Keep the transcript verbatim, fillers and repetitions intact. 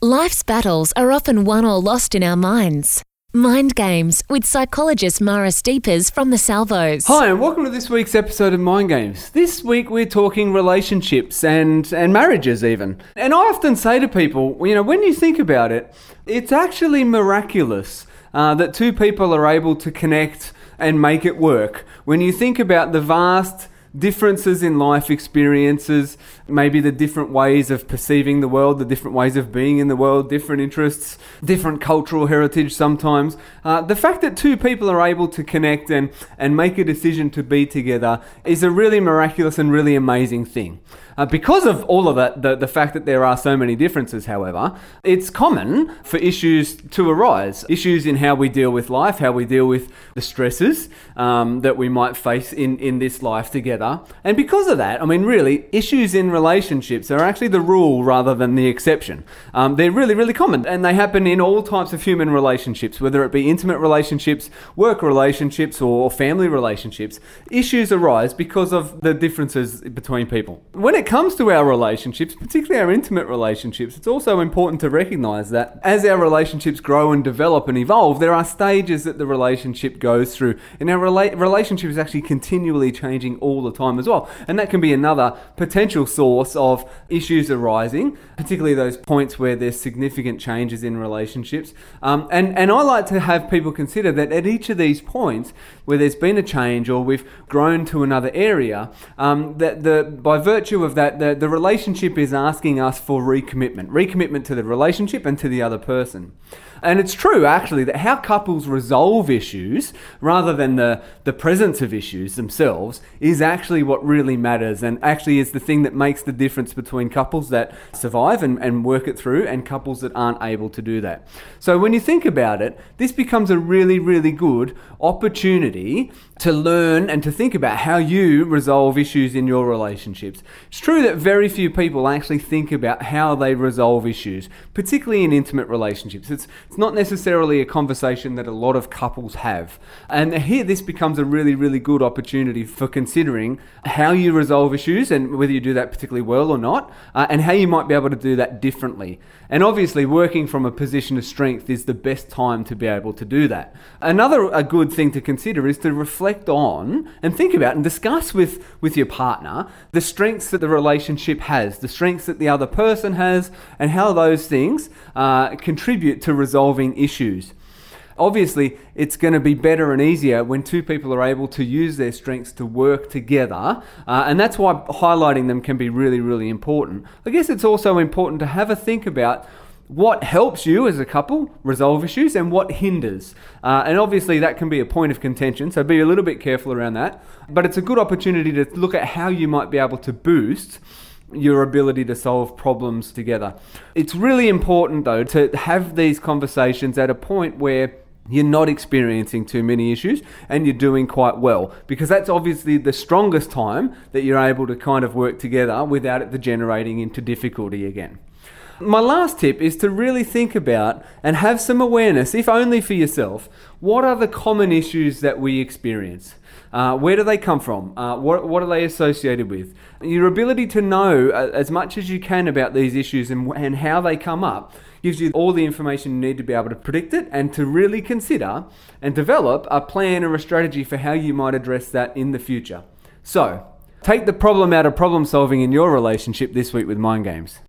Life's battles are often won or lost in our minds. Mind Games with psychologist Mara Steepers from the Salvos. Hi, and welcome to this week's episode of Mind Games. This week we're talking relationships and, and marriages even. And I often say to people, you know, when you think about it, it's actually miraculous uh, that two people are able to connect and make it work. When you think about the vast differences in life experiences, maybe the different ways of perceiving the world, the different ways of being in the world, different interests, different cultural heritage sometimes. Uh, the fact that two people are able to connect and, and make a decision to be together is a really miraculous and really amazing thing. Uh, because of all of that, the, the fact that there are so many differences, however, it's common for issues to arise. Issues in how we deal with life, how we deal with the stresses um, that we might face in, in this life together. And because of that, I mean, really, issues in relationships are actually the rule rather than the exception. Um, they're really, really common, and they happen in all types of human relationships, whether it be intimate relationships, work relationships, or family relationships. Issues arise because of the differences between people. When it comes to our relationships, particularly our intimate relationships, it's also important to recognize that as our relationships grow and develop and evolve, there are stages that the relationship goes through, and our rela- relationship is actually continually changing all the time as well. And that can be another potential source of issues arising, particularly those points where there's significant changes in relationships. Um, and, and I like to have people consider that at each of these points where there's been a change or we've grown to another area, um, that the by virtue of that, the, the relationship is asking us for recommitment, recommitment to the relationship and to the other person. And it's true, actually, that how couples resolve issues, rather than the, the presence of issues themselves, is actually what really matters, and actually is the thing that makes the difference between couples that survive and, and work it through and couples that aren't able to do that. So when you think about it, this becomes a really, really good opportunity to learn and to think about how you resolve issues in your relationships. It's true that very few people actually think about how they resolve issues, particularly in intimate relationships. It's It's not necessarily a conversation that a lot of couples have. And here this becomes a really, really good opportunity for considering how you resolve issues and whether you do that particularly well or not, uh, and how you might be able to do that differently. And obviously working from a position of strength is the best time to be able to do that. Another a good thing to consider is to reflect on and think about and discuss with, with your partner the strengths that the relationship has, the strengths that the other person has, and how those things uh, contribute to resolving issues. Obviously, it's going to be better and easier when two people are able to use their strengths to work together, uh, and that's why highlighting them can be really, really important. I guess it's also important to have a think about what helps you as a couple resolve issues and what hinders. Uh, and obviously that can be a point of contention, so be a little bit careful around that. But it's a good opportunity to look at how you might be able to boost your ability to solve problems together. It's really important, though, to have these conversations at a point where you're not experiencing too many issues and you're doing quite well, because that's obviously the strongest time that you're able to kind of work together without it degenerating into difficulty again. My last tip is to really think about and have some awareness, if only for yourself, what are the common issues that we experience? Uh, where do they come from? Uh, what, what are they associated with? Your ability to know uh, as much as you can about these issues and, and how they come up gives you all the information you need to be able to predict it and to really consider and develop a plan or a strategy for how you might address that in the future. So, take the problem out of problem solving in your relationship this week with Mind Games.